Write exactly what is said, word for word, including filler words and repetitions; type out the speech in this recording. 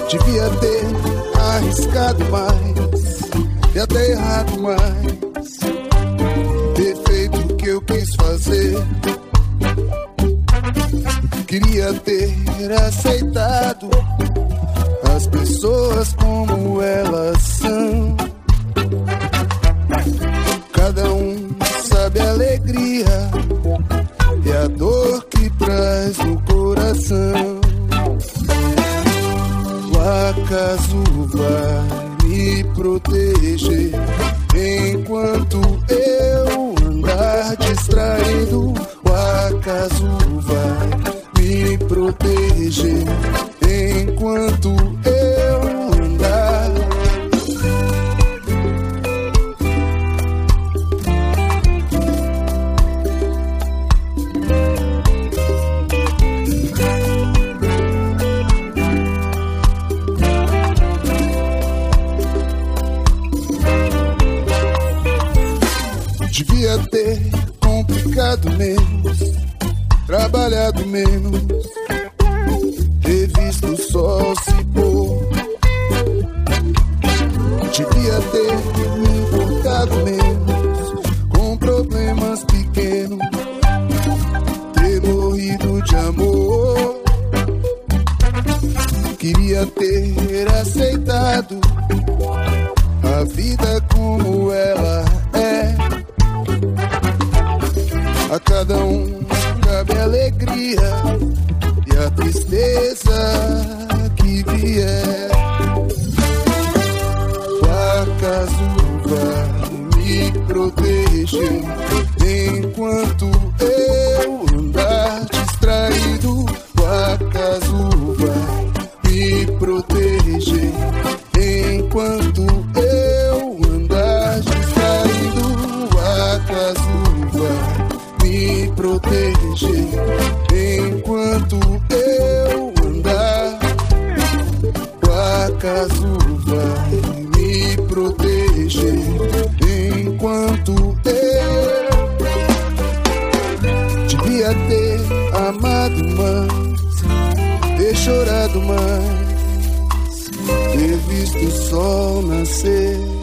Devia ter arriscado mais e até errado mais, ter feito o que eu quis fazer. Queria ter aceitado as pessoas como elas são. Cada um sabe a alegria e a dor que traz no coração. O acaso vai me proteger enquanto eu andar distraído. O acaso vai me proteger enquanto eu andar. Devia ter complicado menos, trabalhado menos, ter visto o sol se pôr. Devia ter me importado menos com problemas pequenos, ter morrido de amor. Queria ter aceitado a vida como ela é. A cada um cabe a alegria e a tristeza que vier. O acaso vai me proteger enquanto eu andar distraído. O acaso vai me proteger enquanto eu andar distraído. O acaso vai me proteger enquanto eu andar. O acaso vai me proteger enquanto eu devia ter amado mais, ter chorado mais, ter visto o sol nascer.